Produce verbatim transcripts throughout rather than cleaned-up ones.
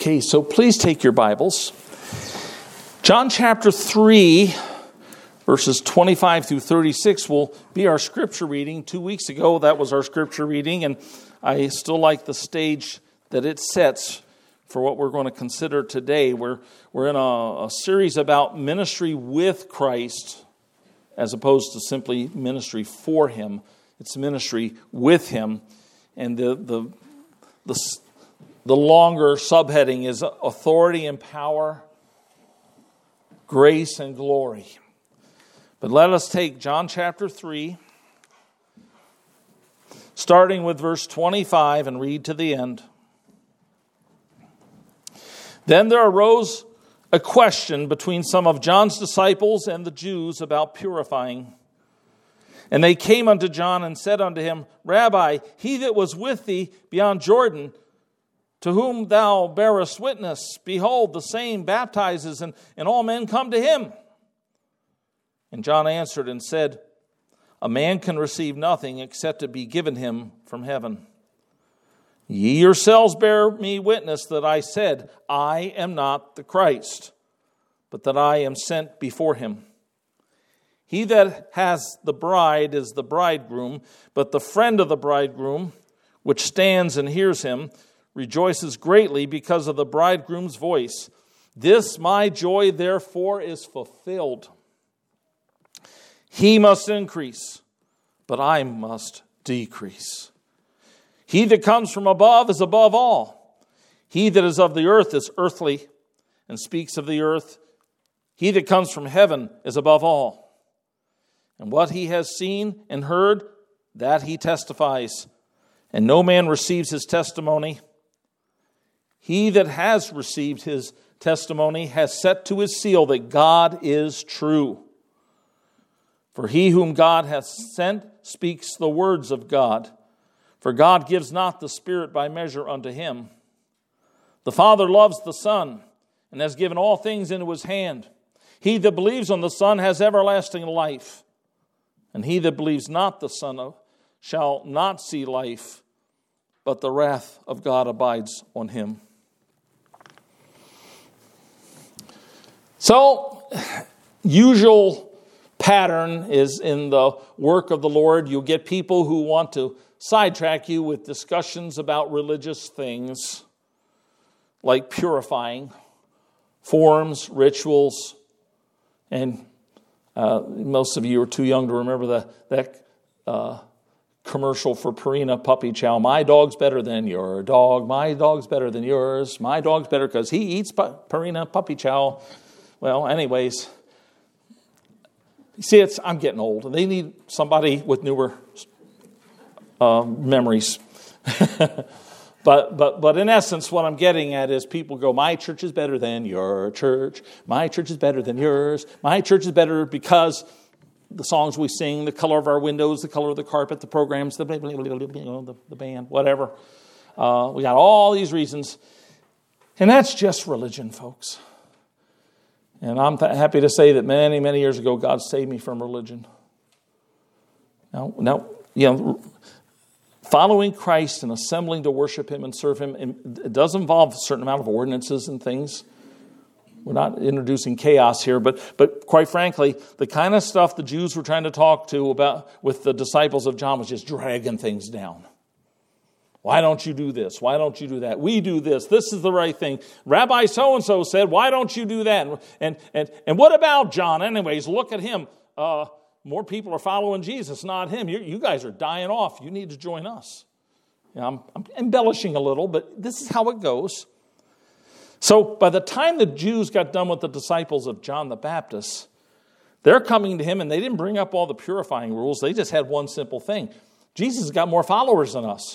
Okay, so please take your Bibles. John chapter three, verses twenty-five through thirty-six will be our scripture reading. Two weeks ago, that was our scripture reading, and I still like the stage that it sets for what we're going to consider today. We're, we're in a, a series about ministry with Christ, as opposed to simply ministry for Him. It's ministry with Him. And the the the, the longer subheading is authority and power, grace and glory. But let us take John chapter three, starting with verse twenty-five, and read to the end. Then there arose a question between some of John's disciples and the Jews about purifying. And they came unto John and said unto him, Rabbi, he that was with thee beyond Jordan, to whom thou bearest witness, behold, the same baptizes, and, and all men come to him. And John answered and said, A man can receive nothing except it be given him from heaven. Ye yourselves bear me witness that I said, I am not the Christ, but that I am sent before him. He that has the bride is the bridegroom, but the friend of the bridegroom, which stands and hears him, rejoices greatly because of the bridegroom's voice. This my joy therefore is fulfilled. He must increase, but I must decrease. He that comes from above is above all. He that is of the earth is earthly, and speaks of the earth. He that comes from heaven is above all. And what he has seen and heard, that he testifies. And no man receives his testimony. He that has received his testimony has set to his seal that God is true. For he whom God hath sent speaks the words of God. For God gives not the Spirit by measure unto him. The Father loves the Son, and has given all things into his hand. He that believes on the Son has everlasting life. And he that believes not the Son shall not see life, but the wrath of God abides on him. So, usual pattern is in the work of the Lord. You'll get people who want to sidetrack you with discussions about religious things, like purifying, forms, rituals, and Uh, most of you are too young to remember the, that uh, commercial for Purina Puppy Chow. My dog's better than your dog. My dog's better than yours. My dog's better because he eats pu- Purina Puppy Chow. Well, anyways, you see, it's I'm getting old. They need somebody with newer uh, memories. But but but in essence, what I'm getting at is people go, my church is better than your church. My church is better than yours. My church is better because the songs we sing, the color of our windows, the color of the carpet, the programs, the blah, blah, blah, blah, you know, the, the band, whatever. Uh, we got all these reasons. And that's just religion, folks. And I'm th- happy to say that many, many years ago, God saved me from religion. Now, now you know... Following Christ and assembling to worship Him and serve Him, it does involve a certain amount of ordinances and things. We're not introducing chaos here, but but quite frankly, the kind of stuff the Jews were trying to talk to about with the disciples of John was just dragging things down. Why don't you do this? Why don't you do that? We do this. This is the right thing. Rabbi so-and-so said, why don't you do that? And and and what about John? Anyways, look at him. Uh More people are following Jesus, not him. You, you guys are dying off. You need to join us. You know, I'm, I'm embellishing a little, but this is how it goes. So by the time the Jews got done with the disciples of John the Baptist, they're coming to him, and they didn't bring up all the purifying rules. They just had one simple thing. Jesus has got more followers than us.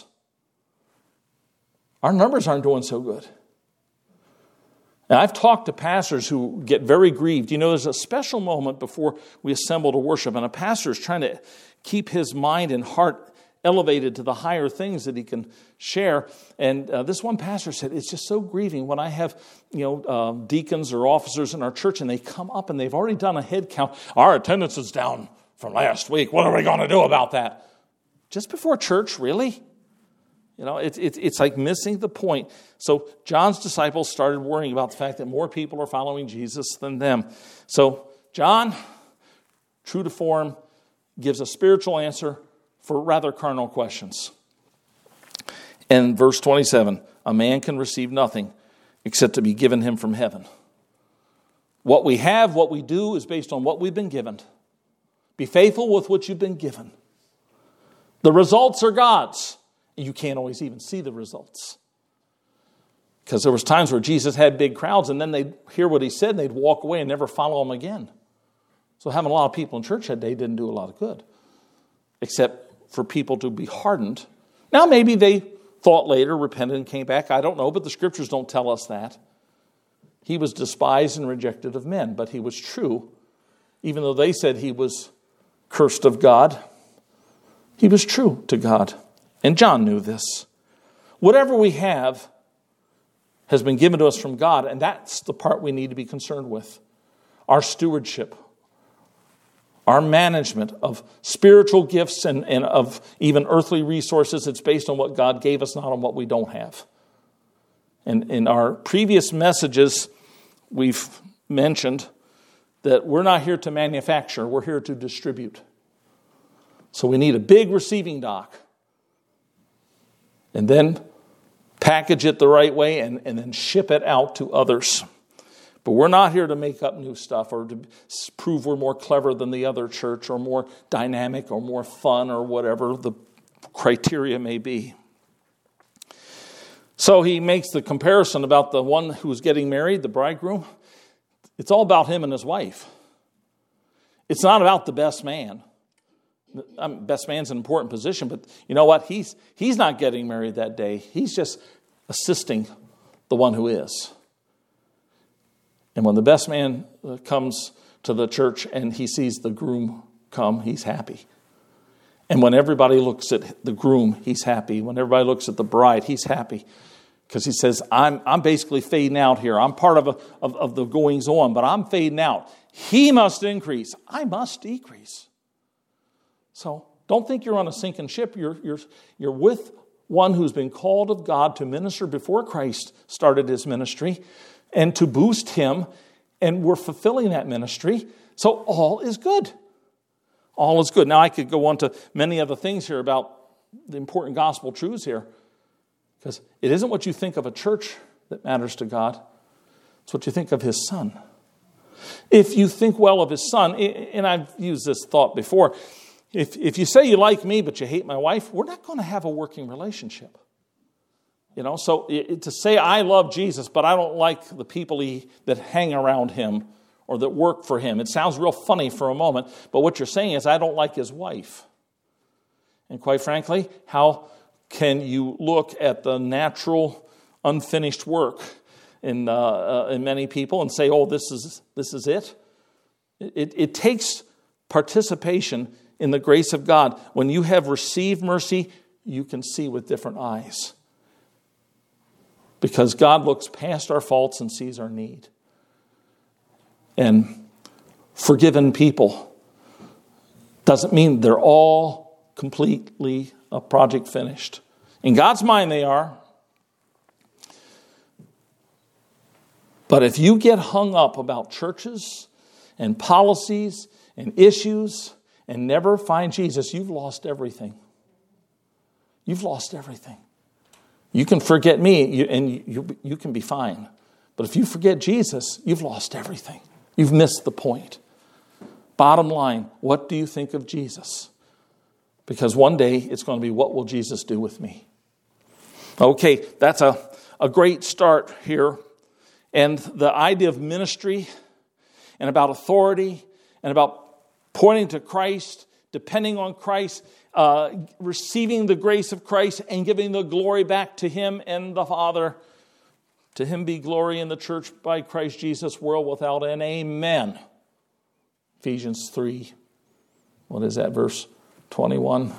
Our numbers aren't doing so good. Now, I've talked to pastors who get very grieved. You know, there's a special moment before we assemble to worship, and a pastor is trying to keep his mind and heart elevated to the higher things that he can share. And uh, this one pastor said, it's just so grieving when I have, you know, uh, deacons or officers in our church, and they come up and they've already done a head count. Our attendance is down from last week. What are we going to do about that? Just before church, really? You know, it's it's it's like missing the point. So John's disciples started worrying about the fact that more people are following Jesus than them. So John, true to form, gives a spiritual answer for rather carnal questions. In verse twenty-seven, a man can receive nothing except to be given him from heaven. What we have, what we do, is based on what we've been given. Be faithful with what you've been given. The results are God's. You can't always even see the results. Because there was times where Jesus had big crowds and then they'd hear what he said and they'd walk away and never follow him again. So having a lot of people in church that day didn't do a lot of good. Except for people to be hardened. Now maybe they thought later, repented and came back. I don't know, but the scriptures don't tell us that. He was despised and rejected of men, but he was true. Even though they said he was cursed of God, he was true to God. And John knew this. Whatever we have has been given to us from God, and that's the part we need to be concerned with. Our stewardship, our management of spiritual gifts and, and of even earthly resources. It's based on what God gave us, not on what we don't have. And in our previous messages, we've mentioned that we're not here to manufacture, we're here to distribute. So we need a big receiving dock. And then package it the right way and, and then ship it out to others. But we're not here to make up new stuff or to prove we're more clever than the other church or more dynamic or more fun or whatever the criteria may be. So he makes the comparison about the one who's getting married, the bridegroom. It's all about him and his wife. It's not about the best man. I mean, best man's an important position, but you know what? He's he's not getting married that day. He's just assisting the one who is. And when the best man comes to the church and he sees the groom come, he's happy. And when everybody looks at the groom, he's happy. When everybody looks at the bride, he's happy. Because he says, I'm I'm basically fading out here. I'm part of, a, of, of the goings on, but I'm fading out. He must increase. I must decrease. So don't think you're on a sinking ship. You're, you're, you're with one who's been called of God to minister before Christ started his ministry and to boost him. And we're fulfilling that ministry. So all is good. All is good. Now I could go on to many other things here about the important gospel truths here. Because it isn't what you think of a church that matters to God. It's what you think of his son. If you think well of his son, and I've used this thought before, if, if you say you like me but you hate my wife, we're not going to have a working relationship. You know, so it, to say I love Jesus but I don't like the people he, that hang around him or that work for him, it sounds real funny for a moment, but what you're saying is I don't like his wife. And quite frankly, how can you look at the natural, unfinished work in uh, uh, in many people and say, "Oh, this is this is it"? It, it takes participation in the grace of God. When you have received mercy, you can see with different eyes, because God looks past our faults and sees our need. And forgiven people doesn't mean they're all completely a project finished. In God's mind they are. But if you get hung up about churches and policies and issues and never find Jesus, you've lost everything. You've lost everything. You can forget me and you, you can be fine. But if you forget Jesus, you've lost everything. You've missed the point. Bottom line, what do you think of Jesus? Because one day it's going to be, what will Jesus do with me? Okay, that's a, a great start here. And the idea of ministry and about authority and about pointing to Christ, depending on Christ, uh, receiving the grace of Christ and giving the glory back to him and the Father. To him be glory in the church by Christ Jesus, world without end. Amen. Ephesians three. What is that, verse twenty-one?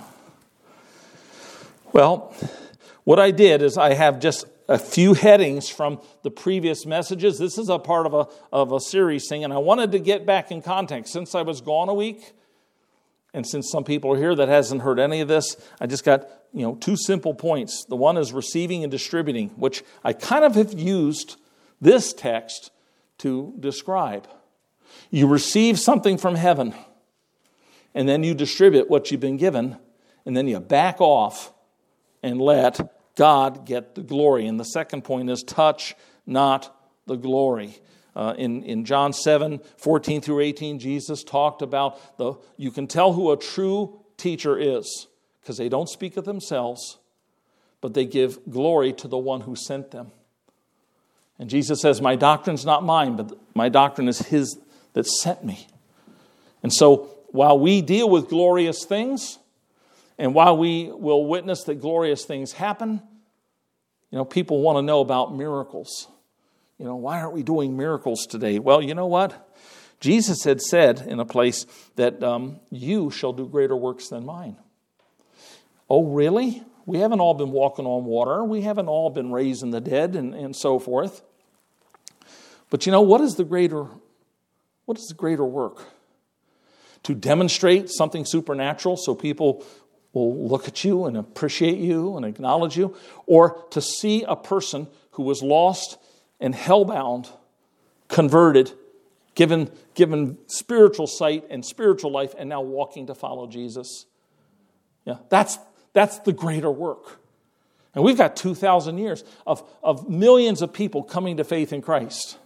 Well, what I did is I have just a few headings from the previous messages. This is a part of a of a series thing, and I wanted to get back in context. Since I was gone a week, And since some people are here that hasn't heard any of this, I just got, you know, two simple points. The one is receiving and distributing, which I kind of have used this text to describe. You receive something from heaven, and then you distribute what you've been given, and then you back off and let God get the glory. And the second point is touch not the glory. Uh, in, in John seven, fourteen through eighteen, Jesus talked about the you can tell who a true teacher is because they don't speak of themselves, but they give glory to the one who sent them. And Jesus says, my doctrine's not mine, but my doctrine is his that sent me. And so while we deal with glorious things, and while we will witness that glorious things happen, you know, people want to know about miracles. You know, why aren't we doing miracles today? Well, you know what? Jesus had said in a place that um, you shall do greater works than mine. Oh, really? We haven't all been walking on water. We haven't all been raising the dead and, and so forth. But you know, what is the greater, what is the greater work? To demonstrate something supernatural so people will look at you and appreciate you and acknowledge you, or to see a person who was lost and hellbound, converted, given, given spiritual sight and spiritual life, and now walking to follow Jesus. Yeah, that's that's the greater work. And we've got two thousand years of, of millions of people coming to faith in Christ.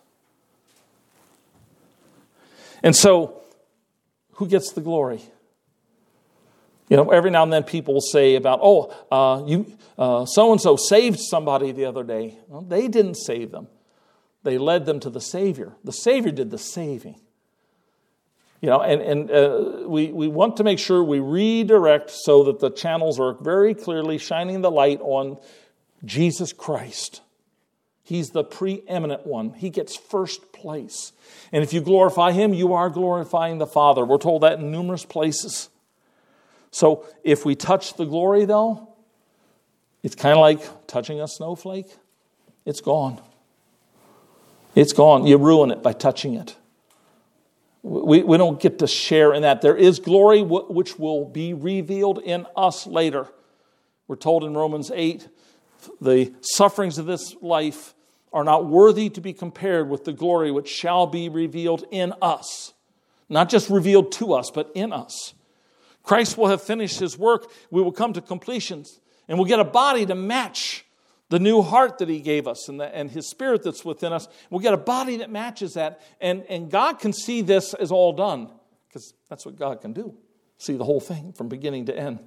And so, who gets the glory? You know, every now and then people say about, oh, uh, you uh, so-and-so saved somebody the other day. Well, they didn't save them. They led them to the Savior. The Savior did the saving. You know, and, and uh, we, we want to make sure we redirect so that the channels are very clearly shining the light on Jesus Christ. He's the preeminent one. He gets first place. And if you glorify him, you are glorifying the Father. We're told that in numerous places. So if we touch the glory, though, it's kind of like touching a snowflake. It's gone. It's gone. You ruin it by touching it. We, we don't get to share in that. There is glory which will be revealed in us later. We're told in Romans eight, the sufferings of this life are not worthy to be compared with the glory which shall be revealed in us. Not just revealed to us, but in us. Christ will have finished his work. We will come to completion, and we'll get a body to match the new heart that he gave us and, the, and his spirit that's within us. We'll get a body that matches that. And, and God can see this as all done, because that's what God can do. See the whole thing from beginning to end.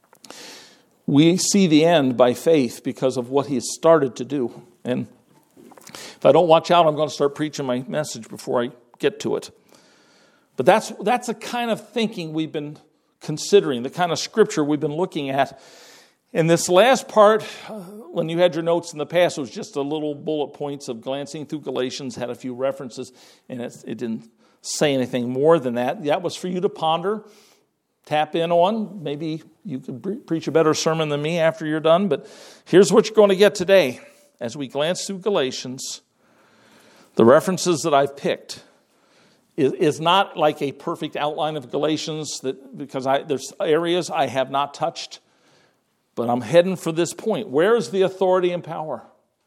We see the end by faith because of what he has started to do. And if I don't watch out, I'm going to start preaching my message before I get to it. But that's that's the kind of thinking we've been considering, the kind of scripture we've been looking at. In this last part, when you had your notes in the past, it was just a little bullet points of glancing through Galatians, had a few references, and it, it didn't say anything more than that. That was for you to ponder, tap in on. Maybe you could pre- preach a better sermon than me after you're done, but here's what you're going to get today. As we glance through Galatians, the references that I've picked is, is not like a perfect outline of Galatians, that because I, there's areas I have not touched. But I'm heading for this point. Where is the authority and power?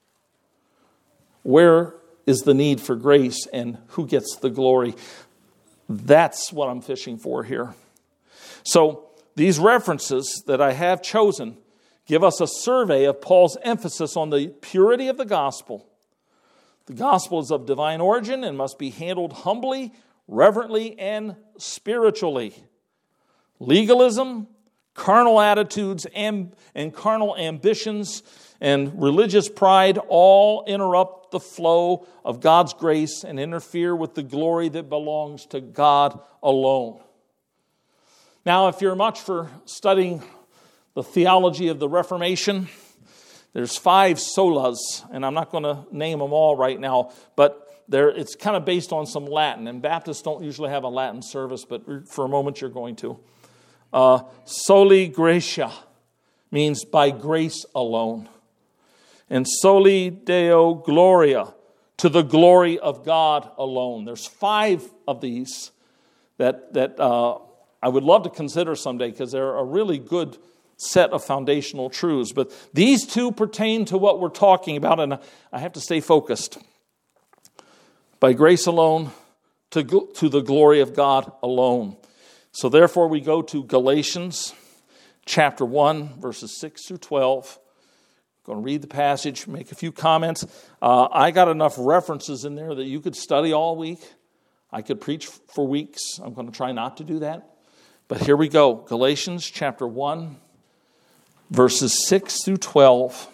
Where is the need for grace, and who gets the glory? That's what I'm fishing for here. So these references that I have chosen give us a survey of Paul's emphasis on the purity of the gospel. The gospel is of divine origin and must be handled humbly, reverently, and spiritually. Legalism, carnal attitudes and, and carnal ambitions and religious pride all interrupt the flow of God's grace and interfere with the glory that belongs to God alone. Now, if you're much for studying the theology of the Reformation, there's five solas, and I'm not going to name them all right now, but there it's kind of based on some Latin, and Baptists don't usually have a Latin service, but for a moment you're going to. Uh, soli gratia means by grace alone. And soli Deo gloria, to the glory of God alone. There's five of these that that uh, I would love to consider someday because they're a really good set of foundational truths. But these two pertain to what we're talking about, and I have to stay focused. By grace alone, to, to the glory of God alone. So therefore we go to Galatians chapter one, verses six through twelve. I'm going to read the passage, make a few comments. Uh, I got enough references in there that you could study all week. I could preach for weeks. I'm going to try not to do that. But here we go. Galatians chapter one, verses six through twelve.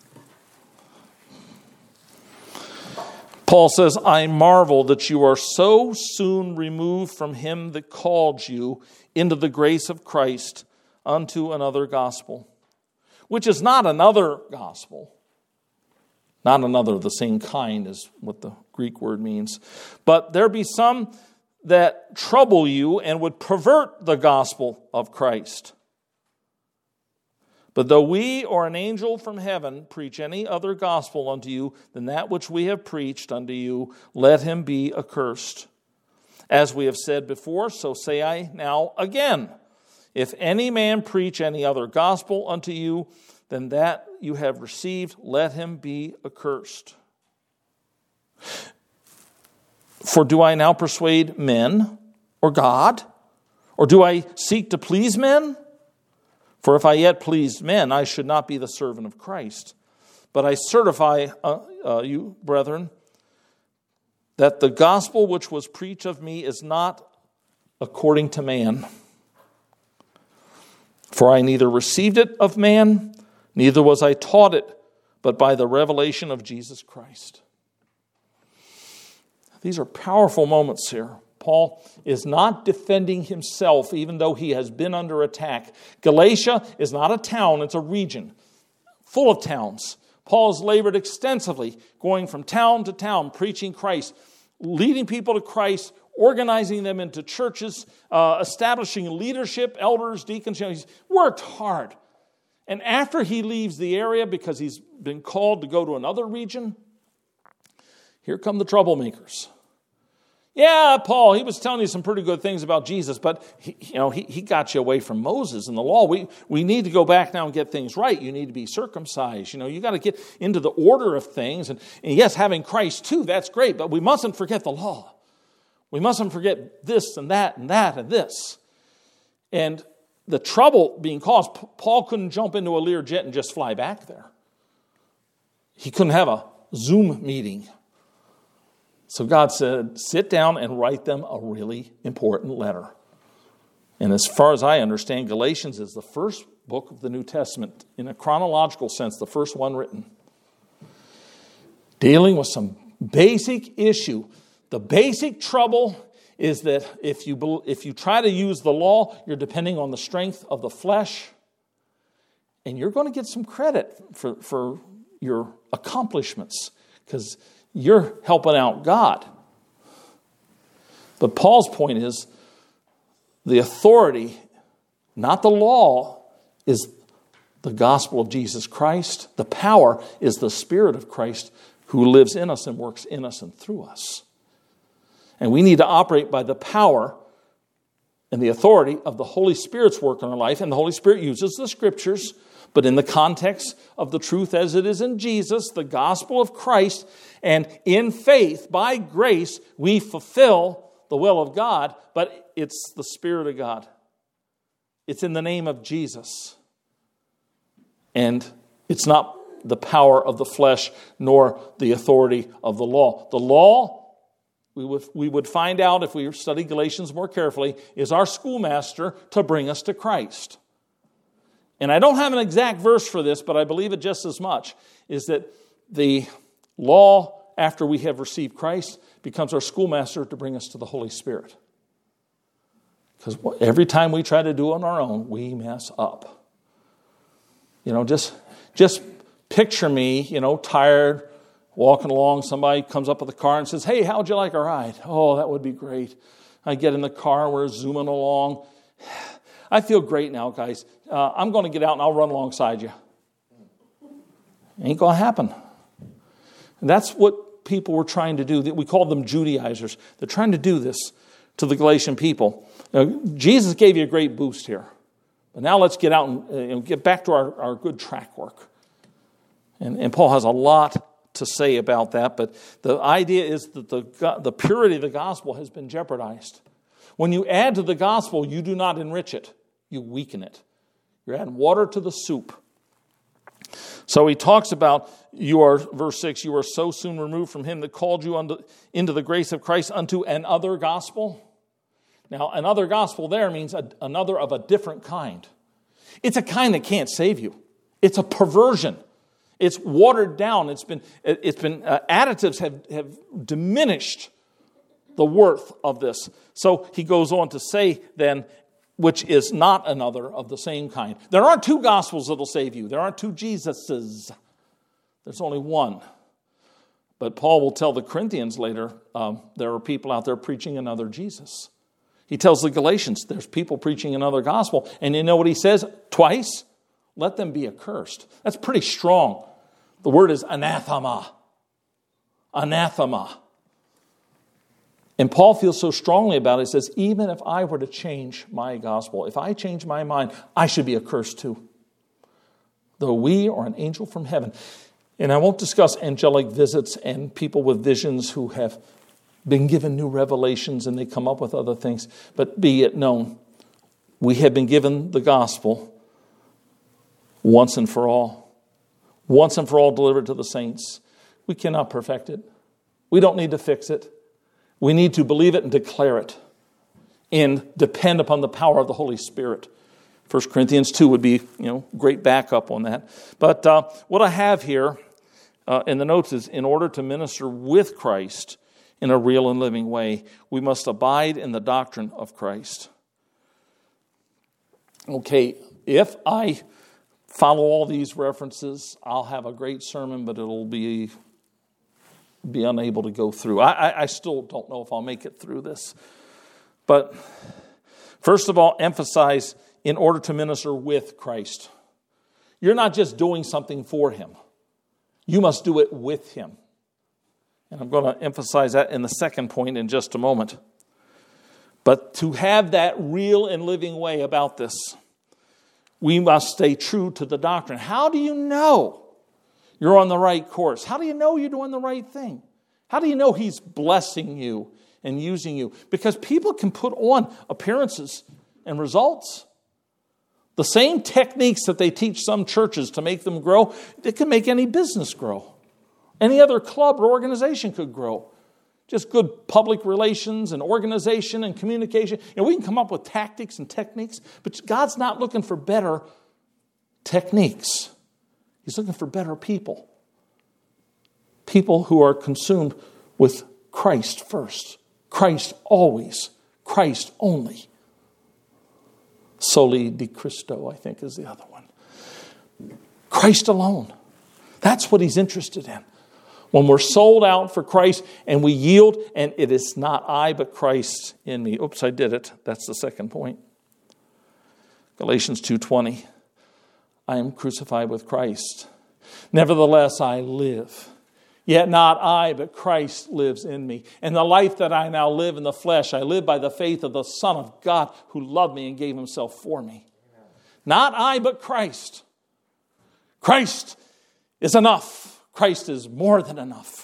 Paul says, I marvel that you are so soon removed from him that called you into the grace of Christ unto another gospel, which is not another gospel. Not another of the same kind is what the Greek word means. But there be some that trouble you and would pervert the gospel of Christ. But though we or an angel from heaven preach any other gospel unto you than that which we have preached unto you, let him be accursed. As we have said before, so say I now again. If any man preach any other gospel unto you than that you have received, let him be accursed. For do I now persuade men or God? Or do I seek to please men? For if I yet pleased men, I should not be the servant of Christ. But I certify uh, uh, you, brethren, that the gospel which was preached of me is not according to man. For I neither received it of man, neither was I taught it, but by the revelation of Jesus Christ. These are powerful moments here. Paul is not defending himself, even though he has been under attack. Galatia is not a town, it's a region full of towns. Paul has labored extensively, going from town to town, preaching Christ, leading people to Christ, organizing them into churches, uh, establishing leadership, elders, deacons. You know, he's worked hard. And after he leaves the area because he's been called to go to another region, here come the troublemakers. Yeah, Paul, he was telling you some pretty good things about Jesus, but he, you know, he, he got you away from Moses and the law. We we need to go back now and get things right. You need to be circumcised. You know, you got to get into the order of things. And, and yes, having Christ too, that's great, but we mustn't forget the law. We mustn't forget this and that and that and this. And the trouble being caused, Paul couldn't jump into a Learjet and just fly back there. He couldn't have a Zoom meeting. So God said, sit down and write them a really important letter. And as far as I understand, Galatians is the first book of the New Testament, in a chronological sense, the first one written. Dealing with some basic issue. The basic trouble is that if you, if you try to use the law, you're depending on the strength of the flesh. And you're going to get some credit for, for your accomplishments, because you're helping out God. But Paul's point is the authority, not the law, is the gospel of Jesus Christ. The power is the Spirit of Christ who lives in us and works in us and through us. And we need to operate by the power and the authority of the Holy Spirit's work in our life. And the Holy Spirit uses the Scriptures, but in the context of the truth as it is in Jesus, the gospel of Christ, and in faith, by grace, we fulfill the will of God, but it's the Spirit of God. It's in the name of Jesus. And it's not the power of the flesh nor the authority of the law. The law, we would, we would find out if we study Galatians more carefully, is our schoolmaster to bring us to Christ. And I don't have an exact verse for this, but I believe it just as much, is that the law, after we have received Christ, becomes our schoolmaster to bring us to the Holy Spirit. Because every time we try to do it on our own, we mess up. You know, just, just picture me, you know, tired, walking along. Somebody comes up with a car and says, hey, how'd you like a ride? Oh, that would be great. I get in the car, we're zooming along. I feel great now, guys. Uh, I'm going to get out and I'll run alongside you. Ain't going to happen. And that's what people were trying to do. We called them Judaizers. They're trying to do this to the Galatian people. Now, Jesus gave you a great boost here. But now let's get out and uh, you know, get back to our, our good track work. And, and Paul has a lot to say about that, but the idea is that the, the purity of the gospel has been jeopardized. When you add to the gospel, you do not enrich it. You weaken it. You're adding water to the soup. So he talks about, you are, verse six, you are so soon removed from him that called you unto, into the grace of Christ unto another gospel. Now, another gospel there means a, another of a different kind. It's a kind that can't save you. It's a perversion. It's watered down. It's been, it's been uh, additives have, have diminished the worth of this. So he goes on to say then, which is not another of the same kind. There aren't two gospels that will save you. There aren't two Jesuses. There's only one. But Paul will tell the Corinthians later, um, there are people out there preaching another Jesus. He tells the Galatians, there's people preaching another gospel. And you know what he says twice? Let them be accursed. That's pretty strong. The word is anathema. Anathema. And Paul feels so strongly about it, he says, even if I were to change my gospel, if I change my mind, I should be accursed too. Though we are an angel from heaven. And I won't discuss angelic visits and people with visions who have been given new revelations and they come up with other things. But be it known, we have been given the gospel once and for all. Once and for all delivered to the saints. We cannot perfect it. We don't need to fix it. We need to believe it and declare it and depend upon the power of the Holy Spirit. First Corinthians two would be, you know, great backup on that. But uh, what I have here uh, in the notes is, in order to minister with Christ in a real and living way, we must abide in the doctrine of Christ. Okay, if I follow all these references, I'll have a great sermon, but it'll be be unable to go through. I, I, I still don't know if I'll make it through this. But first of all, emphasize in order to minister with Christ. You're not just doing something for him. You must do it with him. And I'm going to emphasize that in the second point in just a moment. But to have that real and living way about this, we must stay true to the doctrine. How do you know you're on the right course? How do you know you're doing the right thing? How do you know he's blessing you and using you? Because people can put on appearances and results. The same techniques that they teach some churches to make them grow, it can make any business grow. Any other club or organization could grow. Just good public relations and organization and communication. You know, we can come up with tactics and techniques, but God's not looking for better techniques. He's looking for better people. People who are consumed with Christ first. Christ always. Christ only. Soli di Cristo, I think, is the other one. Christ alone. That's what he's interested in. When we're sold out for Christ and we yield, and it is not I, but Christ in me. Oops, I did it. That's the second point. Galatians two twenty. I am crucified with Christ. Nevertheless, I live. Yet not I, but Christ lives in me. And the life that I now live in the flesh, I live by the faith of the Son of God who loved me and gave himself for me. Amen. Not I, but Christ. Christ is enough. Christ is more than enough.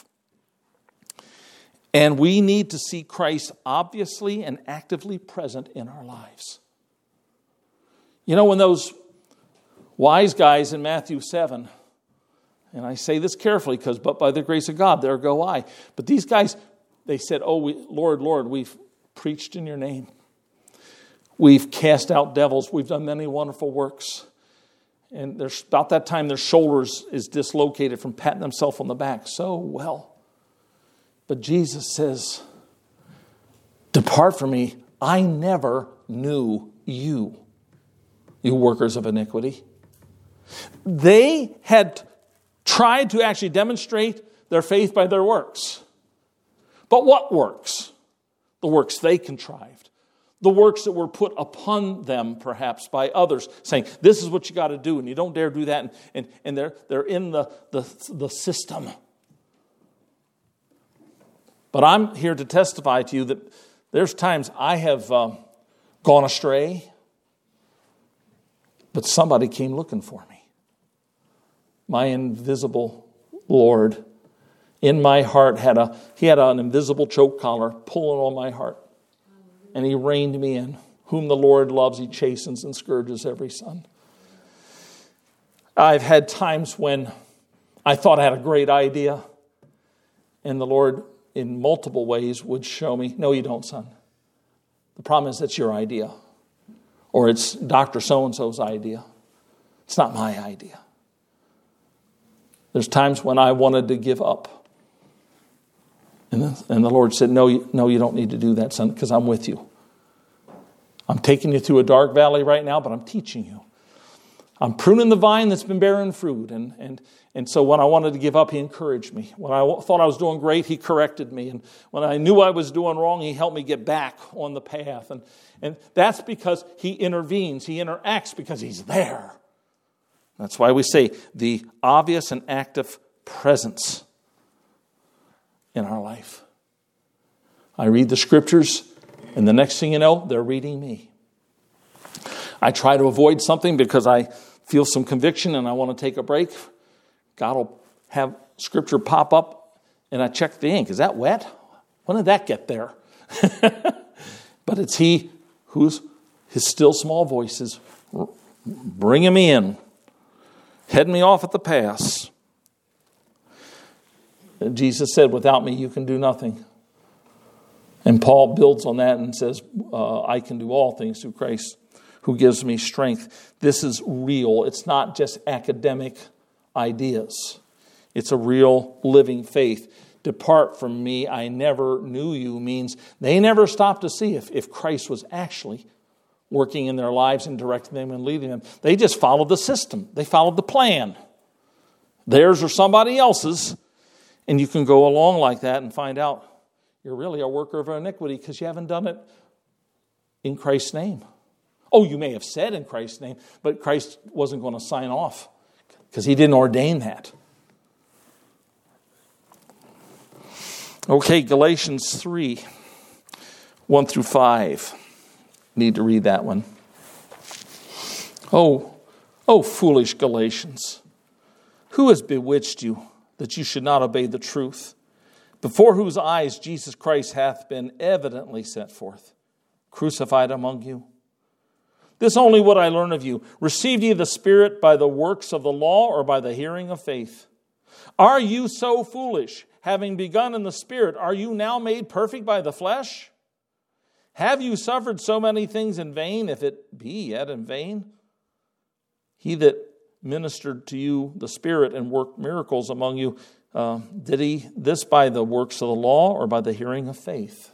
And we need to see Christ obviously and actively present in our lives. You know, when those wise guys in Matthew seven, and I say this carefully because, but by the grace of God, there go I. But these guys, they said, oh, we, Lord, Lord, we've preached in your name. We've cast out devils. We've done many wonderful works. And there's, about that time, their shoulders is dislocated from patting themselves on the back so well. But Jesus says, depart from me. I never knew you, you workers of iniquity. They had tried to actually demonstrate their faith by their works. But what works? The works they contrived. The works that were put upon them, perhaps, by others, saying, this is what you got to do, and you don't dare do that, and, and, and they're, they're in the, the, the system. But I'm here to testify to you that there's times I have uh, gone astray. But somebody came looking for me. My invisible Lord in my heart had a, he had an invisible choke collar pulling on my heart. And he reined me in. Whom the Lord loves, he chastens and scourges every son. I've had times when I thought I had a great idea. And the Lord, in multiple ways, would show me, no, you don't, son. The problem is it's your idea. Or it's Doctor So-and-so's idea. It's not my idea. There's times when I wanted to give up. And the, and the Lord said, no, you, no, you don't need to do that, son, because I'm with you. I'm taking you through a dark valley right now, but I'm teaching you. I'm pruning the vine that's been bearing fruit. And, and, and so when I wanted to give up, he encouraged me. When I thought I was doing great, he corrected me. And when I knew I was doing wrong, he helped me get back on the path. And, and that's because he intervenes. He interacts because he's there. That's why we say the obvious and active presence in our life. I read the scriptures, and the next thing you know, they're reading me. I try to avoid something because I feel some conviction and I want to take a break. God will have scripture pop up and I check the ink. Is that wet? When did that get there? But it's he who's his still small voice is bringing me in, heading me off at the pass. Jesus said, without me, you can do nothing. And Paul builds on that and says, uh, I can do all things through Christ who gives me strength. This is real. It's not just academic ideas. It's a real living faith. Depart from me, I never knew you means they never stopped to see if, if Christ was actually working in their lives and directing them and leading them. They just followed the system. They followed the plan. Theirs or somebody else's. And you can go along like that and find out you're really a worker of iniquity because you haven't done it in Christ's name. Oh, you may have said in Christ's name, but Christ wasn't going to sign off because he didn't ordain that. Okay, Galatians three, one through five. Need to read that one. Oh, oh, foolish Galatians, who has bewitched you that you should not obey the truth, before whose eyes Jesus Christ hath been evidently set forth, crucified among you? This only would I learn of you. Received ye the Spirit by the works of the law or by the hearing of faith? Are you so foolish? Having begun in the Spirit, are you now made perfect by the flesh? Have you suffered so many things in vain, if it be yet in vain? He that ministered to you the Spirit and worked miracles among you, uh, did he this by the works of the law or by the hearing of faith?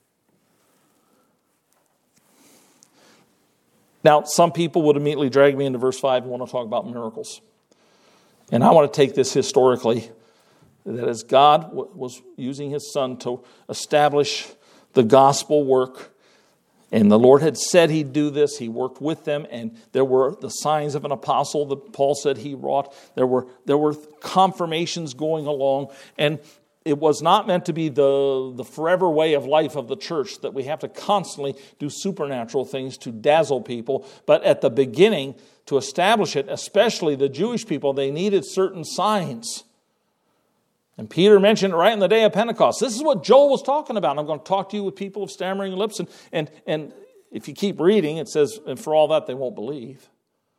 Now, some people would immediately drag me into verse five and want to talk about miracles. And I want to take this historically, that as God was using his Son to establish the gospel work, and the Lord had said he'd do this, he worked with them, and there were the signs of an apostle that Paul said he wrought. There were, there were confirmations going along, and it was not meant to be the, the forever way of life of the church, that we have to constantly do supernatural things to dazzle people. But at the beginning, to establish it, especially the Jewish people, they needed certain signs. And Peter mentioned it right in the day of Pentecost. This is what Joel was talking about. I'm going to talk to you with people of stammering lips. And, and, and if you keep reading, it says, and for all that, they won't believe.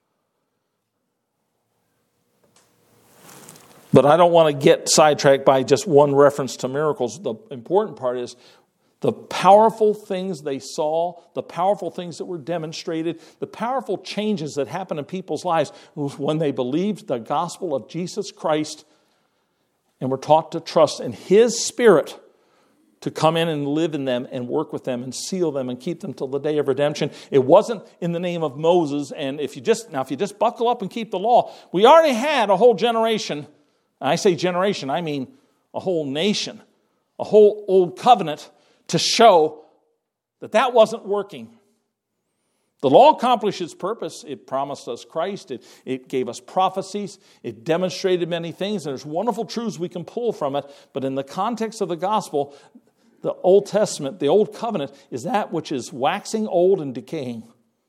But I don't want to get sidetracked by just one reference to miracles. The important part is the powerful things they saw, the powerful things that were demonstrated, the powerful changes that happened in people's lives when they believed the gospel of Jesus Christ and were taught to trust in his Spirit to come in and live in them and work with them and seal them and keep them till the day of redemption. It wasn't in the name of Moses. And if you just now, if you just buckle up and keep the law, we already had a whole generation. I say generation, I mean a whole nation, a whole old covenant to show that that wasn't working. The law accomplished its purpose. It promised us Christ. It, it gave us prophecies. It demonstrated many things. And there's wonderful truths we can pull from it. But in the context of the gospel, The Old Testament, the Old Covenant, is that which is waxing old and decaying.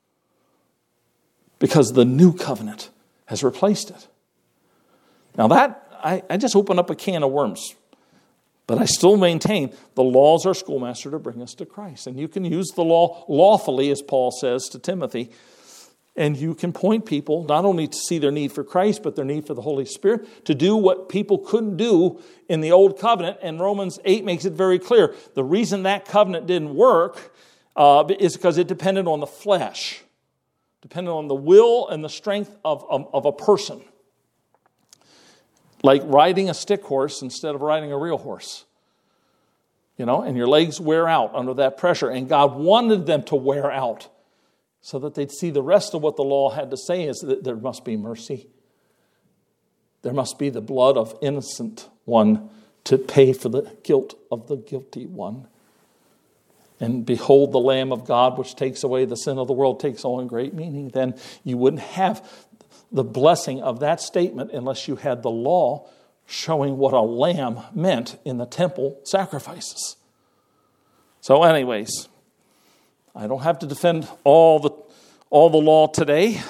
Because the New Covenant has replaced it. Now that, I, I just opened up a can of worms. But I still maintain the laws are schoolmaster to bring us to Christ. And you can use the law lawfully, as Paul says to Timothy. And you can point people not only to see their need for Christ, but their need for the Holy Spirit, to do what people couldn't do in the Old Covenant. And Romans eight makes it very clear. The reason that covenant didn't work uh, is because it depended on the flesh, depended on the will and the strength of, of, of a person. Like riding a stick horse instead of riding a real horse. You know, and your legs wear out under that pressure. And God wanted them to wear out, so that they'd see the rest of what the law had to say is that there must be mercy. There must be the blood of innocent one to pay for the guilt of the guilty one. And behold the Lamb of God, which takes away the sin of the world, takes on great meaning. Then you wouldn't have the blessing of that statement unless you had the law showing what a lamb meant in the temple sacrifices. So anyways, I don't have to defend all the all the law today.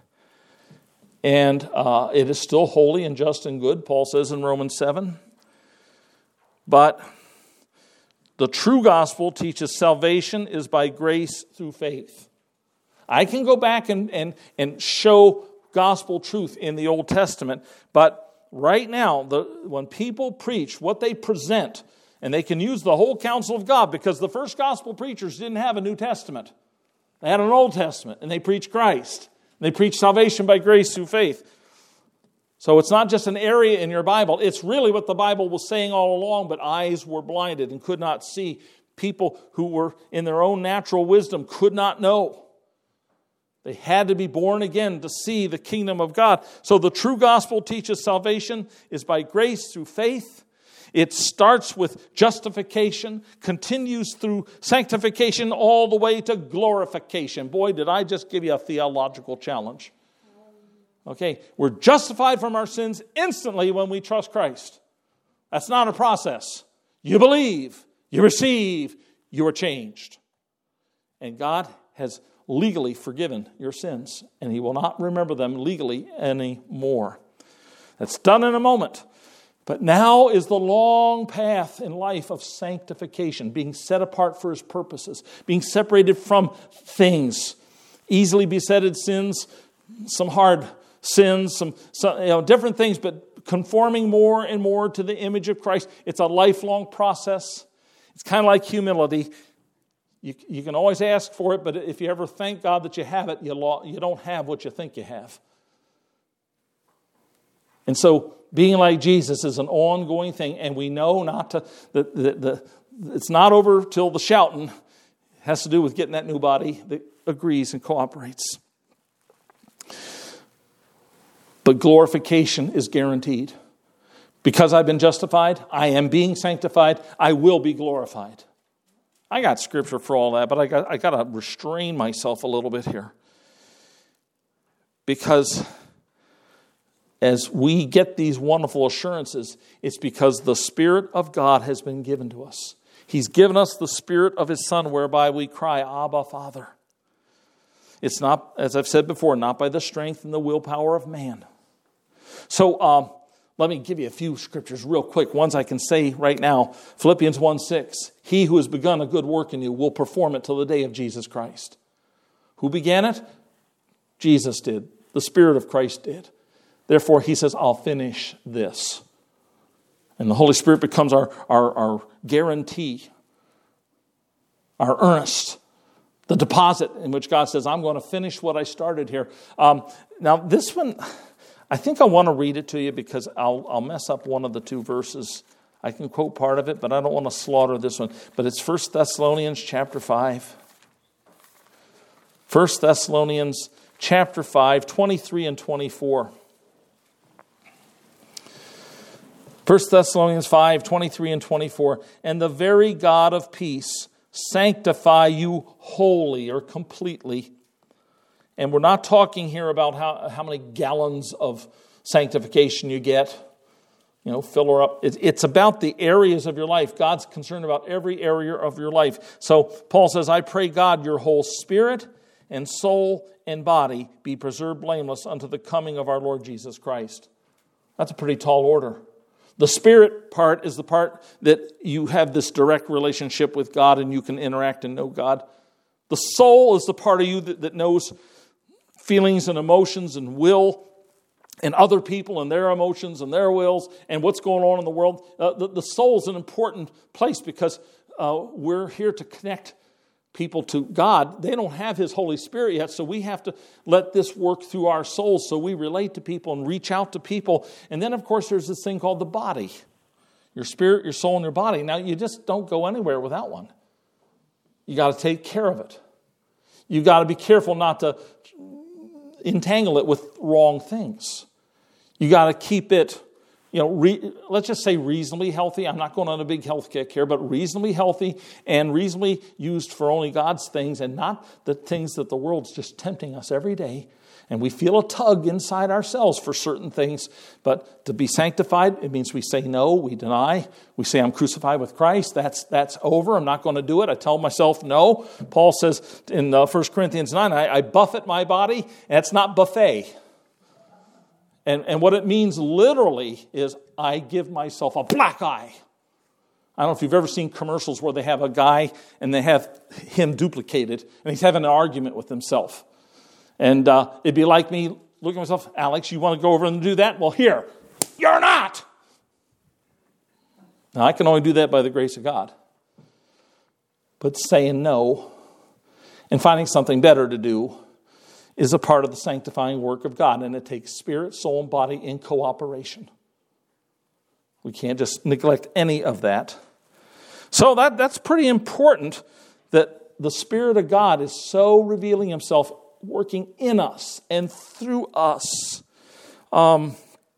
And uh, it is still holy and just and good, Paul says in Romans seven. But the true gospel teaches salvation is by grace through faith. I can go back and, and, and show gospel truth in the Old Testament, but right now, the, when people preach what they present, and they can use the whole counsel of God, because the first gospel preachers didn't have a New Testament. They had an Old Testament, and they preached Christ. They preached salvation by grace through faith. So it's not just an area in your Bible. It's really what the Bible was saying all along, but eyes were blinded and could not see. People who were in their own natural wisdom could not know. They had to be born again to see the kingdom of God. So the true gospel teaches salvation is by grace through faith. It starts with justification, continues through sanctification, all the way to glorification. Boy, did I just give you a theological challenge. Okay, we're justified from our sins instantly when we trust Christ. That's not a process. You believe, you receive, you are changed. And God has legally forgiven your sins, and He will not remember them legally anymore. That's done in a moment. But now is the long path in life of sanctification, being set apart for His purposes, being separated from things, easily besetted sins, some hard sins, some, some you know, different things, but conforming more and more to the image of Christ. It's a lifelong process. It's kind of like humility. You, you can always ask for it, but if you ever thank God that you have it, you, lo- you don't have what you think you have. And so being like Jesus is an ongoing thing, and we know not to, the, the, the, it's not over till the shouting. It has to do with getting that new body that agrees and cooperates. But glorification is guaranteed. Because I've been justified, I am being sanctified, I will be glorified. I got scripture for all that, but I got I got to restrain myself a little bit here. Because as we get these wonderful assurances, it's because the Spirit of God has been given to us. He's given us the Spirit of His Son, whereby we cry, Abba, Father. It's not, as I've said before, not by the strength and the willpower of man. So um, let me give you a few scriptures real quick, ones I can say right now. Philippians one six, He who has begun a good work in you will perform it till the day of Jesus Christ. Who began it? Jesus did. The Spirit of Christ did. Therefore, He says, I'll finish this. And the Holy Spirit becomes our, our, our guarantee, our earnest, the deposit in which God says, I'm going to finish what I started here. Um, now, this one, I think I want to read it to you because I'll, I'll mess up one of the two verses. I can quote part of it, but I don't want to slaughter this one. But it's First Thessalonians chapter five. First Thessalonians chapter five, twenty-three and twenty-four. First Thessalonians five, twenty-three and twenty-four. And the very God of peace sanctify you wholly or completely. And we're not talking here about how, how many gallons of sanctification you get. You know, fill her up. It's about the areas of your life. God's concerned about every area of your life. So Paul says, I pray God your whole spirit and soul and body be preserved blameless unto the coming of our Lord Jesus Christ. That's a pretty tall order. The spirit part is the part that you have this direct relationship with God and you can interact and know God. The soul is the part of you that, that knows feelings and emotions and will and other people and their emotions and their wills and what's going on in the world. Uh, the, the soul is an important place because uh, we're here to connect people to God. They don't have His Holy Spirit yet, so we have to let this work through our souls so we relate to people and reach out to people. And then, of course, there's this thing called the body. Your spirit, your soul, and your body. Now, you just don't go anywhere without one. You got to take care of it. You got to be careful not to entangle it with wrong things. You got to keep it, you know, re, let's just say reasonably healthy. I'm not going on a big health kick here, but reasonably healthy and reasonably used for only God's things and not the things that the world's just tempting us every day. And we feel a tug inside ourselves for certain things. But to be sanctified, it means we say no, we deny. We say, I'm crucified with Christ. That's that's over. I'm not going to do it. I tell myself no. Paul says in uh, First Corinthians nine, I, I buffet my body, and it's not buffet. And, and what it means literally is I give myself a black eye. I don't know if you've ever seen commercials where they have a guy and they have him duplicated, and he's having an argument with himself. And uh, it'd be like me looking at myself, Alex, you want to go over and do that? Well, here, you're not. Now, I can only do that by the grace of God. But saying no and finding something better to do is a part of the sanctifying work of God. And it takes spirit, soul, and body in cooperation. We can't just neglect any of that. So that, that's pretty important that the Spirit of God is so revealing Himself, working in us and through us. Um,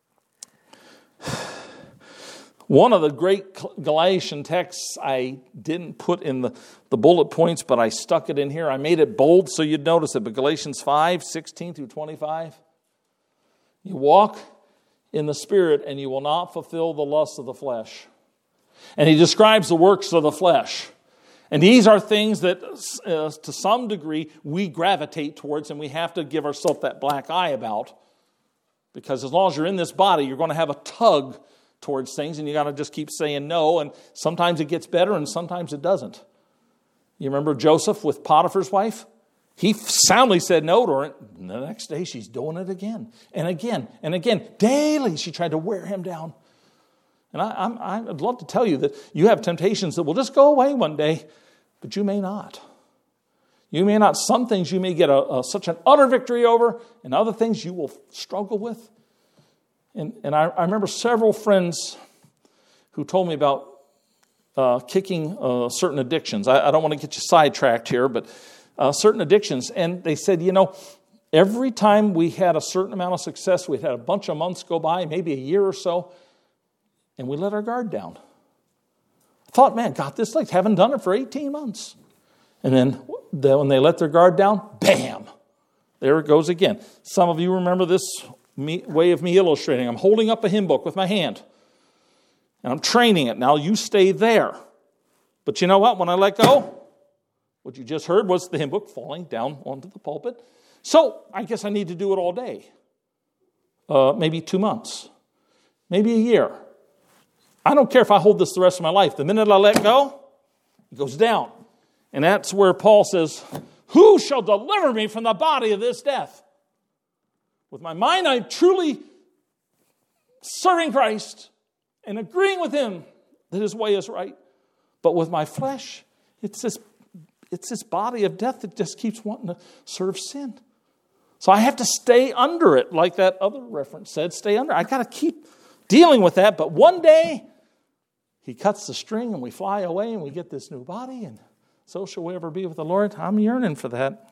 one of the great Galatian texts I didn't put in the, the bullet points, but I stuck it in here. I made it bold so you'd notice it. But Galatians five, sixteen through twenty-five. You walk in the Spirit and you will not fulfill the lusts of the flesh. And he describes the works of the flesh. And these are things that, uh, to some degree, we gravitate towards, and we have to give ourselves that black eye about. Because as long as you're in this body, you're going to have a tug towards things, and you got to just keep saying no. And sometimes it gets better, and sometimes it doesn't. You remember Joseph with Potiphar's wife? He soundly said no to her, and the next day she's doing it again, and again, and again. Daily she tried to wear him down. And I, I'm, I'd love to tell you that you have temptations that will just go away one day, but you may not. You may not. Some things you may get a, a, such an utter victory over, and other things you will struggle with. And, and I, I remember several friends who told me about uh, kicking uh, certain addictions. I, I don't want to get you sidetracked here, but uh, certain addictions. And they said, you know, every time we had a certain amount of success, we'd had a bunch of months go by, maybe a year or so, and we let our guard down. I thought, man, got this licked. Haven't done it for eighteen months. And then when they let their guard down, bam, there it goes again. Some of you remember this me, way of me illustrating. I'm holding up a hymn book with my hand, and I'm training it. Now you stay there. But you know what? When I let go, what you just heard was the hymn book falling down onto the pulpit. So I guess I need to do it all day. Uh, maybe two months. Maybe a year. I don't care if I hold this the rest of my life. The minute I let go, it goes down. And that's where Paul says, who shall deliver me from the body of this death? With my mind, I'm truly serving Christ and agreeing with Him that His way is right. But with my flesh, it's this, it's this body of death that just keeps wanting to serve sin. So I have to stay under it, like that other reference said, stay under. I got to keep dealing with that. But one day, He cuts the string and we fly away and we get this new body, and so shall we ever be with the Lord. I'm yearning for that.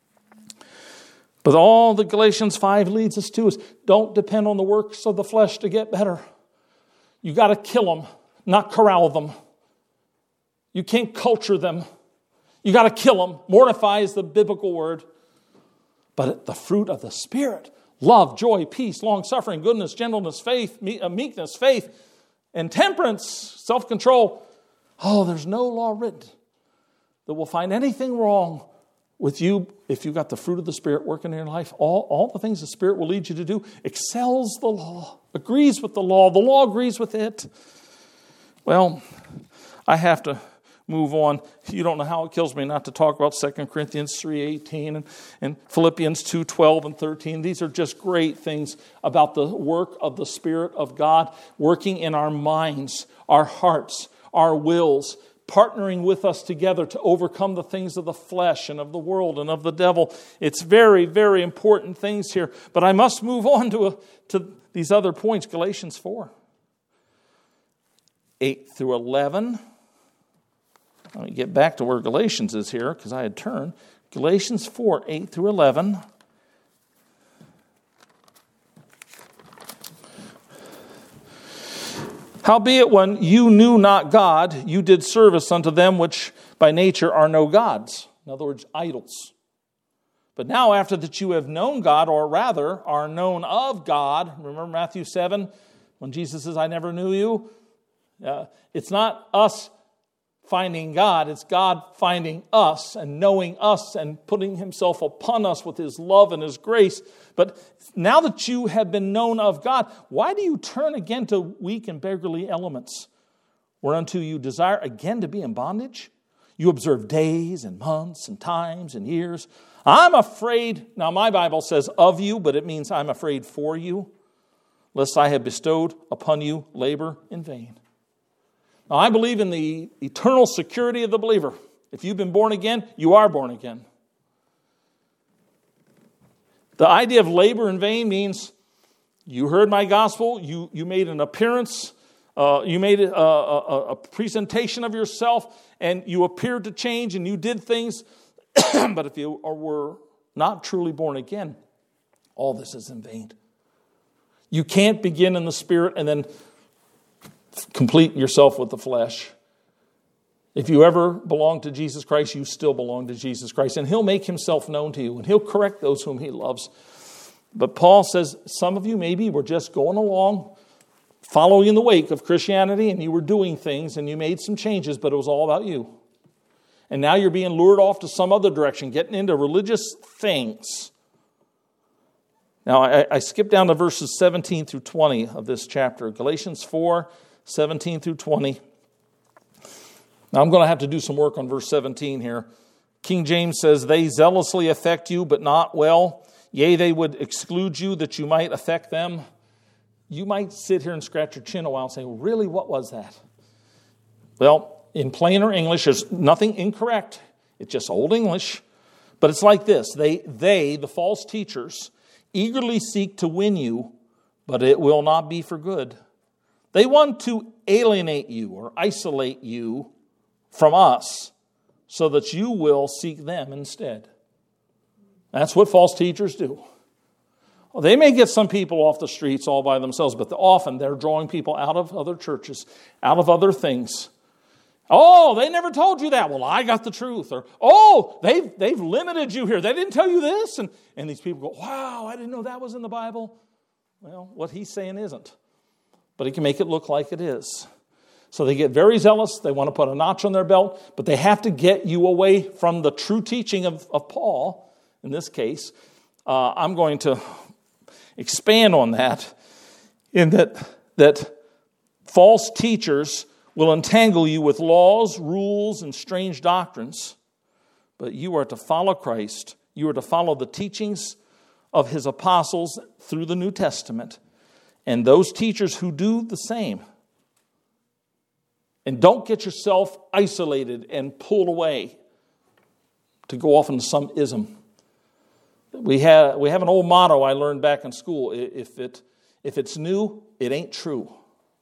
But all that Galatians five leads us to is don't depend on the works of the flesh to get better. You got to kill them, not corral them. You can't culture them. You got to kill them. Mortify is the biblical word. But the fruit of the Spirit, love, joy, peace, long-suffering, goodness, gentleness, faith, meekness, faith, and temperance, self-control. Oh, there's no law written that will find anything wrong with you if you've got the fruit of the Spirit working in your life. All, all the things the Spirit will lead you to do excels the law, agrees with the law. The law agrees with it. Well, I have to move on. You don't know how it kills me not to talk about Second Corinthians three eighteen and, and Philippians two twelve and thirteen. These are just great things about the work of the Spirit of God working in our minds, our hearts, our wills, partnering with us together to overcome the things of the flesh and of the world and of the devil. It's very, very important things here. But I must move on to, a, to these other points. Galatians four, eight through eleven. Let me get back to where Galatians is here, because I had turned. Galatians four, eight through eleven. Howbeit, when you knew not God, you did service unto them which by nature are no gods. In other words, idols. But now after that you have known God, or rather are known of God, remember Matthew seven, when Jesus says, I never knew you? Uh, it's not us finding God, it's God finding us and knowing us and putting himself upon us with his love and his grace. But now that you have been known of God, why do you turn again to weak and beggarly elements, whereunto you desire again to be in bondage? You observe days and months and times and years. I'm afraid, now my Bible says of you, but it means I'm afraid for you, lest I have bestowed upon you labor in vain. Now, I believe in the eternal security of the believer. If you've been born again, you are born again. The idea of labor in vain means you heard my gospel, you, you made an appearance, uh, you made a, a, a presentation of yourself, and you appeared to change and you did things. But if you were not truly born again, all this is in vain. You can't begin in the Spirit and then complete yourself with the flesh. If you ever belong to Jesus Christ, you still belong to Jesus Christ. And he'll make himself known to you. And he'll correct those whom he loves. But Paul says, some of you maybe were just going along, following in the wake of Christianity, and you were doing things, and you made some changes, but it was all about you. And now you're being lured off to some other direction, getting into religious things. Now, I, I skipped down to verses seventeen through twenty of this chapter. Galatians four, seventeen through twenty. Now I'm going to have to do some work on verse seventeen here. King James says, they zealously affect you, but not well. Yea, they would exclude you that you might affect them. You might sit here and scratch your chin a while and say, really, what was that? Well, in plainer English, there's nothing incorrect. It's just old English. But it's like this. They, they, the false teachers, eagerly seek to win you, but it will not be for good. They want to alienate you or isolate you from us so that you will seek them instead. That's what false teachers do. Well, they may get some people off the streets all by themselves, but often they're drawing people out of other churches, out of other things. Oh, they never told you that. Well, I got the truth. Or, oh, they've, they've limited you here. They didn't tell you this. And, and these people go, wow, I didn't know that was in the Bible. Well, what he's saying isn't. But he can make it look like it is. So they get very zealous. They want to put a notch on their belt. But they have to get you away from the true teaching of, of Paul, in this case. Uh, I'm going to expand on that in that, that false teachers will entangle you with laws, rules, and strange doctrines. But you are to follow Christ. You are to follow the teachings of his apostles through the New Testament. And those teachers who do the same. And don't get yourself isolated and pulled away to go off into some ism. We have, we have an old motto I learned back in school. If it, if it's new, it ain't true.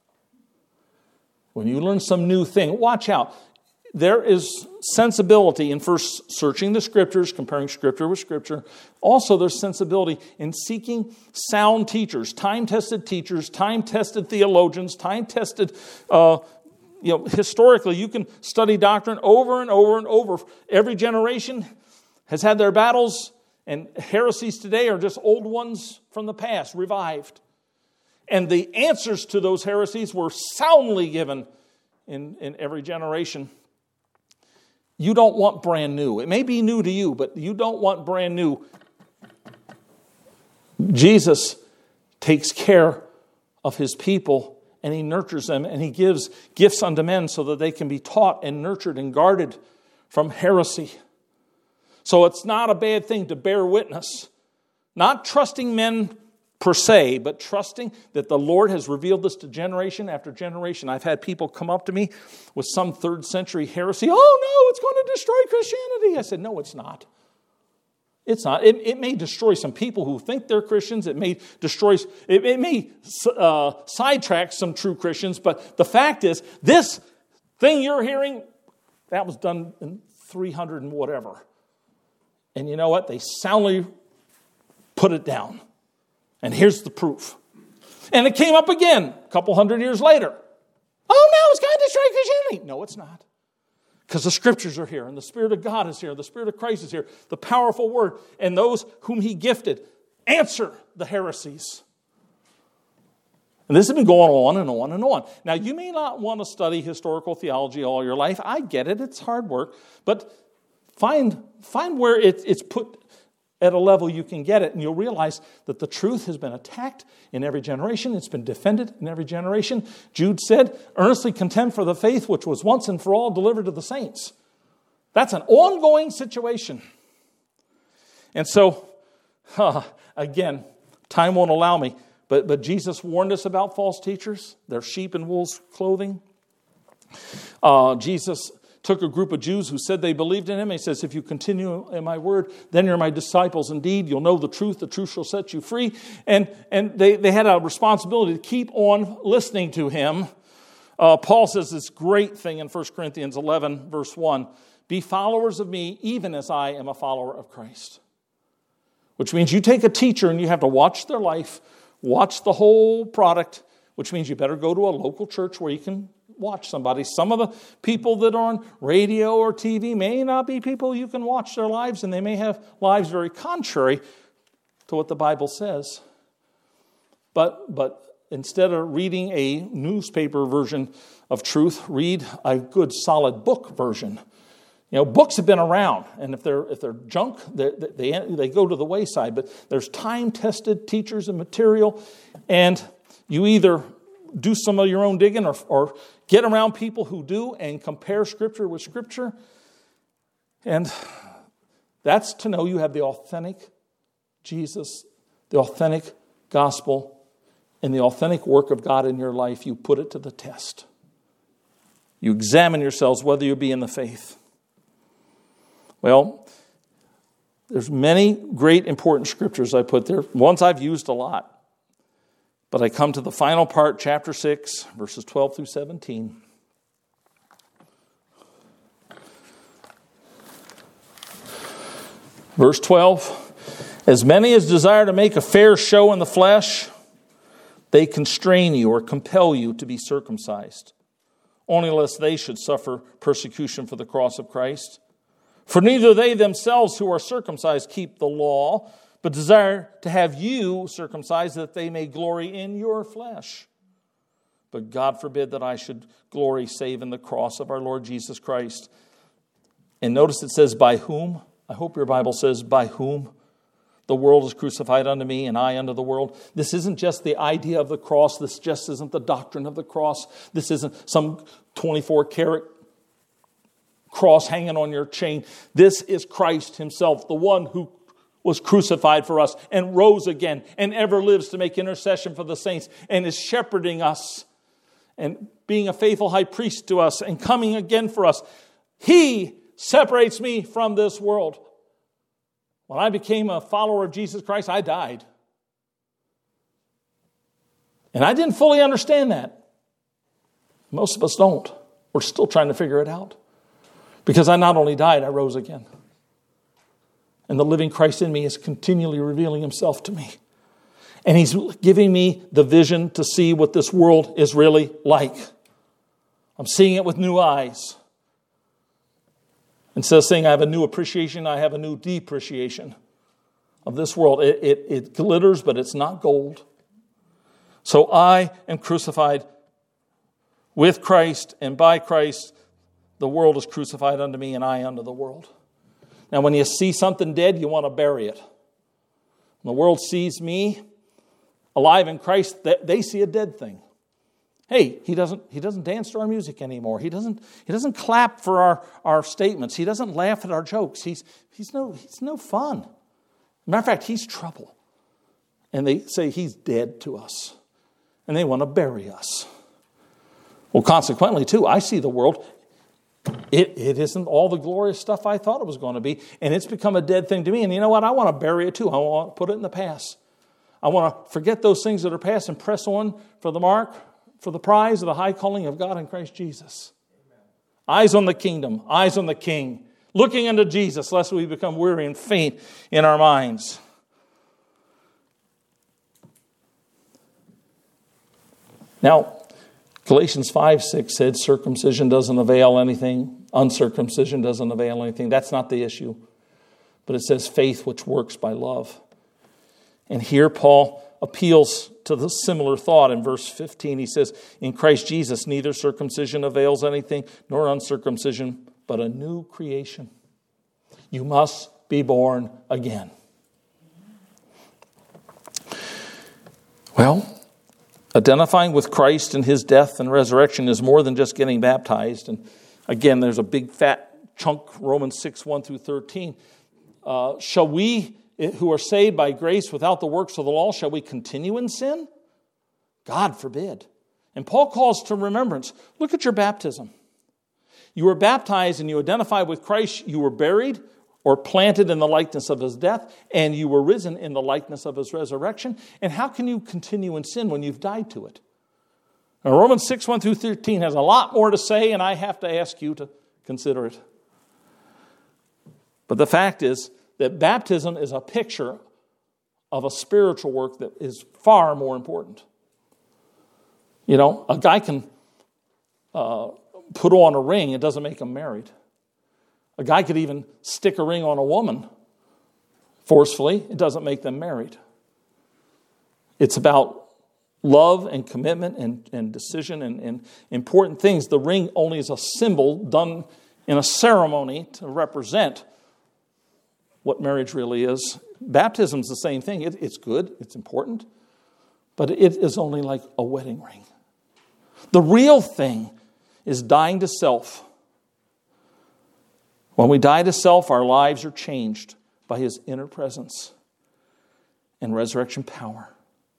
When you learn some new thing, watch out. There is sensibility in first searching the Scriptures, comparing Scripture with Scripture. Also, there's sensibility in seeking sound teachers, time-tested teachers, time-tested theologians, time-tested, uh, you know, historically, you can study doctrine over and over and over. Every generation has had their battles, And heresies today are just old ones from the past, revived. And the answers to those heresies were soundly given in, in every generation. You don't want brand new. It may be new to you, but you don't want brand new. Jesus takes care of his people, and he nurtures them, and he gives gifts unto men so that they can be taught and nurtured and guarded from heresy. So it's not a bad thing to bear witness. Not trusting men per se, but trusting that the Lord has revealed this to generation after generation. I've had people come up to me with some third century heresy. Oh no, it's going to destroy Christianity. I said, no, it's not. It's not. It, it may destroy some people who think they're Christians. It may destroy, it, it may uh, sidetrack some true Christians. But the fact is, this thing you're hearing, that was done in three hundred and whatever. And you know what? They soundly put it down. And here's the proof. And it came up again a couple hundred years later. Oh, no, it's going to destroy Christianity. No, it's not. Because the scriptures are here, and the Spirit of God is here, the Spirit of Christ is here, the powerful word, and those whom he gifted answer the heresies. And this has been going on and on and on. Now, you may not want to study historical theology all your life. I get it. It's hard work. But find, find where it, it's put at a level you can get it, and you'll realize that the truth has been attacked in every generation. It's been defended in every generation. Jude said, earnestly contend for the faith which was once and for all delivered to the saints. That's an ongoing situation. And so, uh, again, time won't allow me, but, but Jesus warned us about false teachers. They're sheep in wolves' clothing. Uh, Jesus took a group of Jews who said they believed in him. He says, if you continue in my word, then you're my disciples indeed. You'll know the truth. The truth shall set you free. And, and they, they had a responsibility to keep on listening to him. Uh, Paul says this great thing in First Corinthians eleven, verse one. Be followers of me, even as I am a follower of Christ. Which means you take a teacher and you have to watch their life, watch the whole product, which means you better go to a local church where you can watch somebody. Some of the people that are on radio or T V may not be people you can watch their lives, and they may have lives very contrary to what the Bible says. But, but instead of reading a newspaper version of truth, read a good solid book version. You know, books have been around, and if they're if they're junk, they they they go to the wayside. But there's time-tested teachers and material, and you either do some of your own digging or, or get around people who do and compare Scripture with Scripture. And that's to know you have the authentic Jesus, the authentic gospel, and the authentic work of God in your life. You put it to the test. You examine yourselves whether you be in the faith. Well, there's many great important scriptures I put there. Ones I've used a lot. But I come to the final part, chapter six, verses twelve through seventeen. Verse twelve, as many as desire to make a fair show in the flesh, they constrain you or compel you to be circumcised, only lest they should suffer persecution for the cross of Christ. For neither they themselves who are circumcised keep the law, but desire to have you circumcised that they may glory in your flesh. But God forbid that I should glory save in the cross of our Lord Jesus Christ. And notice it says, by whom? I hope your Bible says, by whom the world is crucified unto me and I unto the world. This isn't just the idea of the cross. This just isn't the doctrine of the cross. This isn't some twenty-four karat cross hanging on your chain. This is Christ himself, the one who was crucified for us and rose again and ever lives to make intercession for the saints and is shepherding us and being a faithful high priest to us and coming again for us. He separates me from this world. When I became a follower of Jesus Christ, I died. And I didn't fully understand that. Most of us don't. We're still trying to figure it out. Because I not only died, I rose again. And the living Christ in me is continually revealing himself to me. And he's giving me the vision to see what this world is really like. I'm seeing it with new eyes. Instead of saying I have a new appreciation, I have a new depreciation. of this world. It, it, it glitters, but it's not gold. So I am crucified with Christ, and by Christ, the world is crucified unto me, and I unto the world. Now, when you see something dead, you want to bury it. When the world sees me alive in Christ, they see a dead thing. Hey, he doesn't, he doesn't dance to our music anymore. He doesn't, he doesn't clap for our, our statements. He doesn't laugh at our jokes. He's, he's, no, he's no fun. Matter of fact, he's trouble. And they say he's dead to us. And they want to bury us. Well, consequently, too, I see the world. It, it isn't all the glorious stuff I thought it was going to be. And it's become a dead thing to me. And you know what? I want to bury it, too. I want to put it in the past. I want to forget those things that are past and press on for the mark, for the prize of the high calling of God in Christ Jesus. Amen. Eyes on the kingdom, eyes on the King, looking unto Jesus, lest we become weary and faint in our minds. Now, Galatians five six said circumcision doesn't avail anything, uncircumcision doesn't avail anything. That's not the issue. But it says faith which works by love. And here Paul appeals to the similar thought in verse fifteen. He says, in Christ Jesus, neither circumcision avails anything, nor uncircumcision, but a new creation. You must be born again. Well, identifying with Christ and his death and resurrection is more than just getting baptized. And again, there's a big fat chunk, Romans six, one through thirteen. Uh, shall we who are saved by grace without the works of the law, shall we continue in sin? God forbid. And Paul calls to remembrance. Look at your baptism. You were baptized and you identified with Christ. You were buried or planted in the likeness of his death, and you were risen in the likeness of his resurrection. And how can you continue in sin when you've died to it? Now, Romans six, one through thirteen has a lot more to say, and I have to ask you to consider it. But the fact is that baptism is a picture of a spiritual work that is far more important. You know, a guy can uh, put on a ring, it doesn't make him married. A guy could even stick a ring on a woman forcefully, it doesn't make them married. It's about love and commitment and, and decision and, and important things. The ring only is a symbol done in a ceremony to represent what marriage really is. Baptism is the same thing. It, it's good, it's important, but it is only like a wedding ring. The real thing is dying to self. When we die to self, our lives are changed by his inner presence and resurrection power.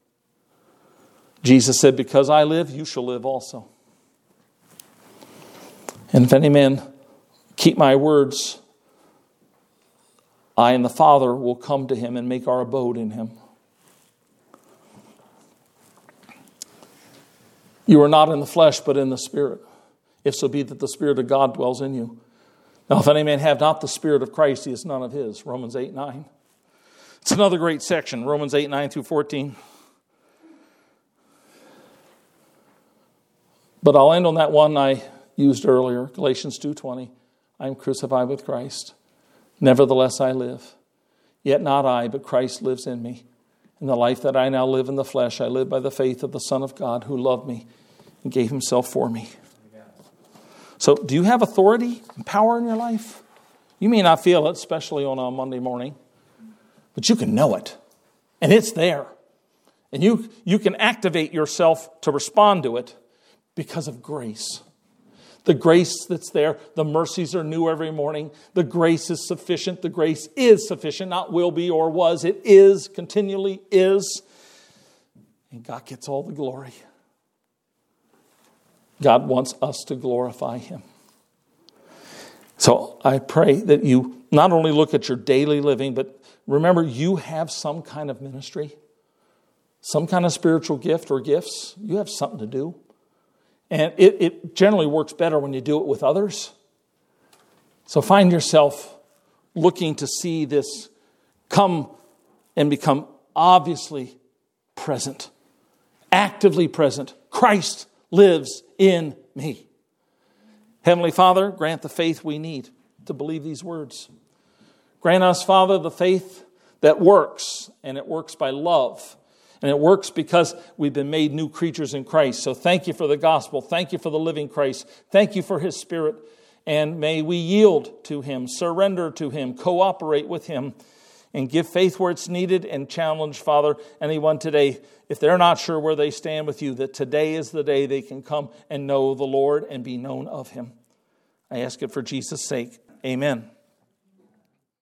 Jesus said, because I live, you shall live also. And if any man keep my words, I and the Father will come to him and make our abode in him. You are not in the flesh, but in the Spirit, if so be that the Spirit of God dwells in you. Now, if any man have not the Spirit of Christ, he is none of his. Romans eight, nine. It's another great section, Romans eight, nine through fourteen. But I'll end on that one I used earlier, Galatians two twenty. I am crucified with Christ. Nevertheless I live. Yet not I, but Christ lives in me. In the life that I now live in the flesh, I live by the faith of the Son of God who loved me and gave himself for me. Amen. So do you have authority and power in your life? You may not feel it, especially on a Monday morning, but you can know it. And it's there. And you, you can activate yourself to respond to it because of grace. The grace that's there, the mercies are new every morning. The grace is sufficient. The grace is sufficient, not will be or was. It is, continually is. And God gets all the glory. God wants us to glorify him. So I pray that you not only look at your daily living, but remember you have some kind of ministry, some kind of spiritual gift or gifts. You have something to do. And it, it generally works better when you do it with others. So find yourself looking to see this come and become obviously present, actively present. Christ lives in me. Heavenly Father, grant the faith we need to believe these words. Grant us, Father, the faith that works, and it works by love. And it works because we've been made new creatures in Christ. So thank you for the gospel. Thank you for the living Christ. Thank you for his Spirit. And may we yield to him, surrender to him, cooperate with him, and give faith where it's needed, and challenge, Father, anyone today, if they're not sure where they stand with you, that today is the day they can come and know the Lord and be known of him. I ask it for Jesus' sake. Amen.